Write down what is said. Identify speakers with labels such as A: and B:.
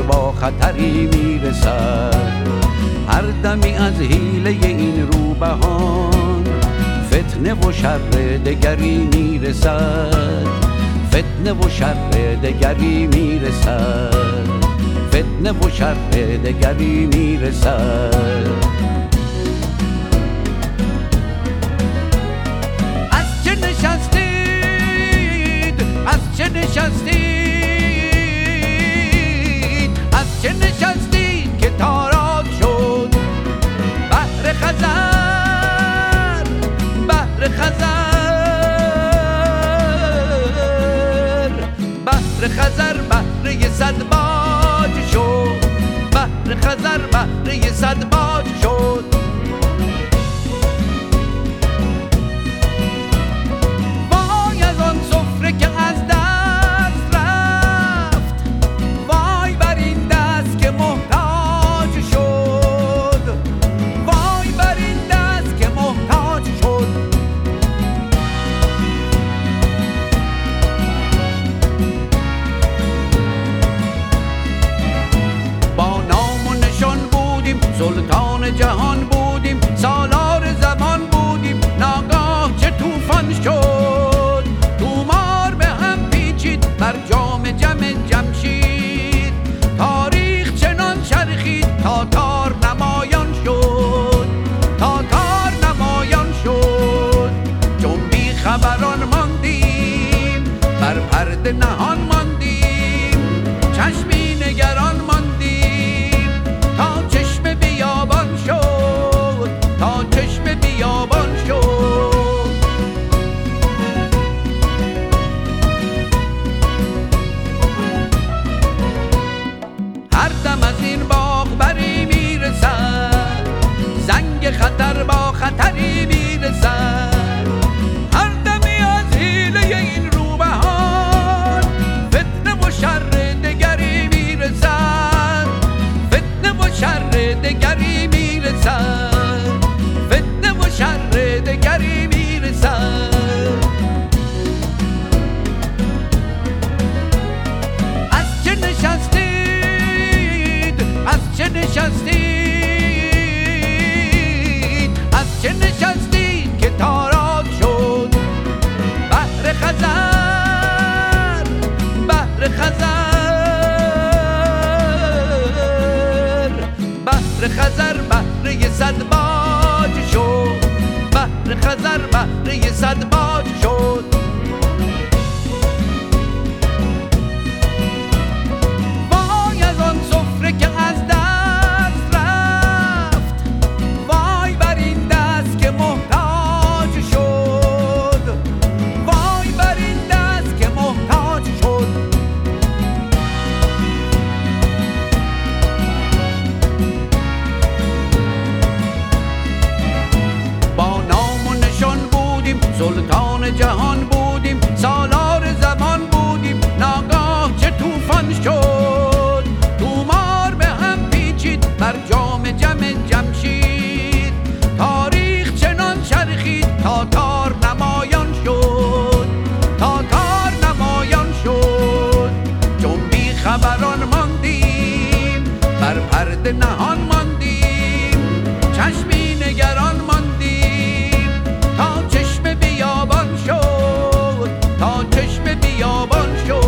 A: با خطری میرسد. هر دمی از حیله این روبهان فتنه و شر دگری میرسد. فتنه و شر دگری میرسد. فتنه و شر دگری میرسد. از چه نشستید؟ از چه نشستید؟ از چه نشستید که تاراج شد بحر خزر؟ بحر خزر، بحر خزر بحر صد باج شد. بحر خزر بحر صد باج شد. وای از آن سفره که از دست رفت، وای بر این دست که محتاج شد. وای بر این دست که محتاج شد. با نام و نشان بودیم، سلطان جهان بودیم، سالار زمان بودیم، ناگاه چه طوفان شد. تومار به هم پیچید بر جام جم جمشید، تاریخ چنان چرخید تاتار نمایان شد. تاتار نمایان شد. چون بی خبران ماندیم، بر پرده نهان ماندیم، چشمی نگران ماندیم، تا چشم بیابان شد. تا چشم بیابان شد. هر دم از این باغ بری میرسد، زنگ خطر با خطری میرسد. هر دمی از حیله این روبهان فتنه و شر دگری میرسد. فتنه و شر دگری میرسد. فتنه و شر دگری میرسد. از چه نشستید؟ از چه نشستید؟ از چه نشستید که تاراج شد بحر خزر؟ بحر خزر، بحر خزر بحر صد باج شد. بحر خزر بحر صد باج شد. وای از آن سفره که از دست رفت، وای بر این دست که محتاج شد. وای بر این دست که محتاج شد. با نام و نشان بودیم، سلطان جهان بودیم، سالار زمان بودیم، ناگاه چه طوفان شد. تومار به هم پیچید بر جام جم جمشید، تاریخ چنان چرخید تاتار نمایان شد. تاتار نمایان شد. چون بی خبران ماندیم، بر پرده نهان ماندیم، چشمی نگران ماندیم، تا چشم بیابان شد. تا چشم بیابان شد.